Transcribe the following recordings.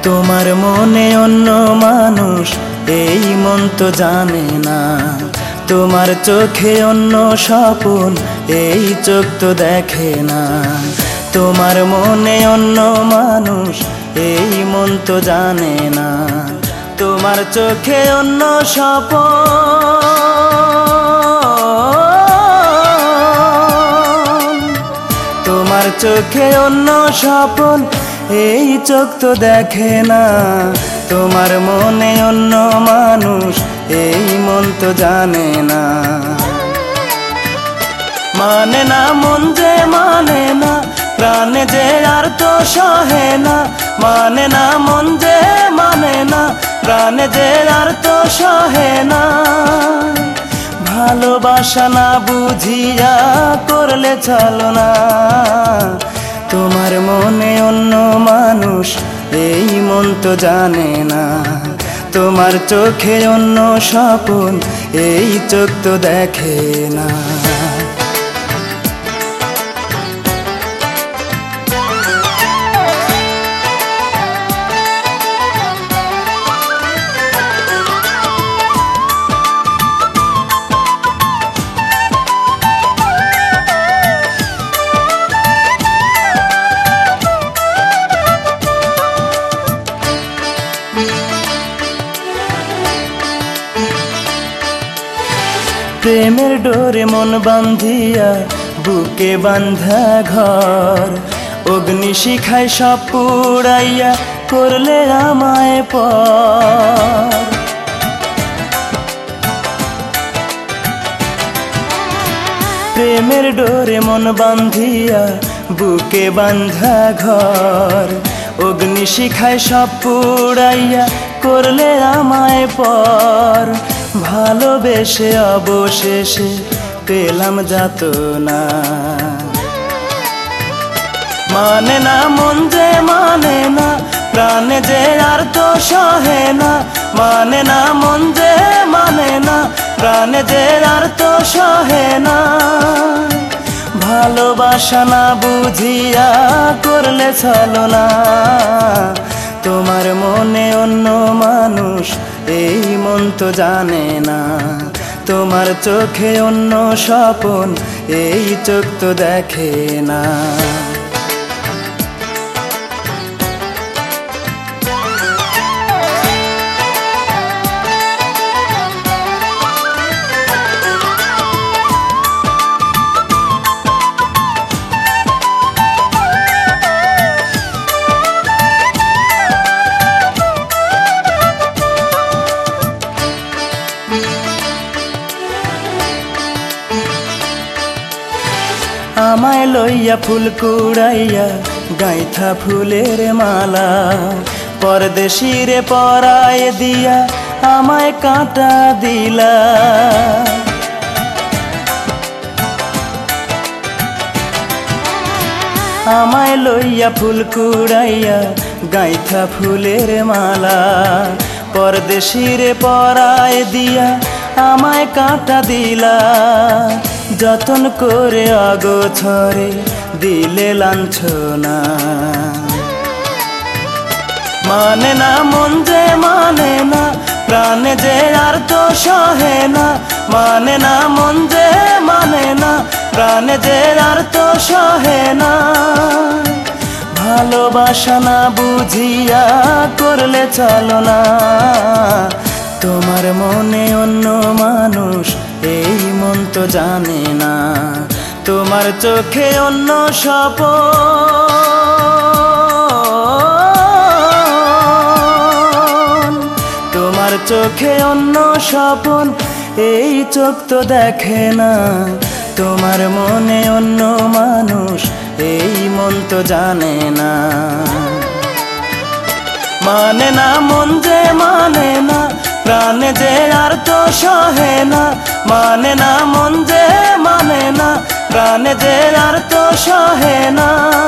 তোমার মনে অন্য মানুষ এই মন তো জানে না। তোমার চোখে অন্য স্বপন এই চোখ তো দেখে না। তোমার মনে অন্য মানুষ এই মন তো জানে না। তোমার চোখে অন্য স্বপন, তোমার চোখে অন্য স্বপন এই চোখ তো দেখে না। তোমার মনে অন্য মানুষ এই মন তো জানে না। মানে না মন যে মানে না, প্রাণে যে আর তো সহে না। মানে না মন যে মানে না, প্রাণে যে আর তো সহে না। ভালোবাসা না বুঝিয়া করলে চলো না। তোমার মনে অন্য মানুষ এই মন তো জানে না। তোমার চোখে অন্য স্বপন এই চোখ তো দেখে না। প্রেমের ডোরে মন বান্ধিয়া বুকে বান্ধা ঘর, অগ্নি শিখায় সব পুড়াইয়া করলে আমায় পর। প্রেমের ডোরে মন বান্ধিয়া বুকে বান্ধা ঘর, অগ্নি শিখায় সব পুড়াইয়া করলে আমায় পর। ভালোবেসে অবশেষে পেলাম যাতনা। মানে না মন যে মানে না, প্রাণে যে আর তো সহে না। মানে না মন যে মানে না, প্রাণে যে আর তো সহে না। ভালোবাসা না বুঝিয়া করলে চলো না। তোমার মনে অন্য মানুষ এই মন তো জানে না। তোমার চোখে অন্য স্বপন এই চোখ তো দেখে না। আমায় লইয়া ফুল কুড়াইয়া গাইথা ফুলের মালা, পরদেশিরে পরায় দিয়া আমায় কাঁটা দিলা। আমায় লইয়া ফুল কুড়াইয়া গাইথা ফুলের মালা, পরদেশিরে পরায় দিয়া আমায় কাঁটা দিলা। যতন করে অগোছরে দিলে লাঞ্ছনা। মানে না মন যে মানে না, প্রাণে যে আর তো সহে না। মানে না মন যে মানে না, প্রাণে যে আর তো সহে না। ভালোবাসা না বুঝিয়া করলে চলো না। তোমার মনে অন্য মানুষ এই মন তো জানে না। তোমার চোখে অন্য স্বপন, তোমার চোখে অন্য স্বপন এই চোখ তো দেখে না। তোমার মনে অন্য মানুষ এই মন তো জানে না। মানে না মন যে মানে না, প্রাণে যে আর তো সহে না। মানে না মন যে মানে না, প্রাণে যে আর তো সহে না।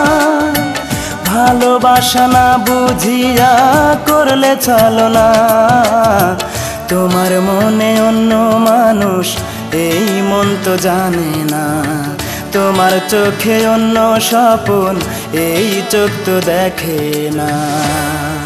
ভালোবাসা না বুঝিয়া করলে চলো না। তোমার মনে অন্য মানুষ এই মন তো জানে না। তোমার চোখে অন্য স্বপন এই চোখ তো দেখে না।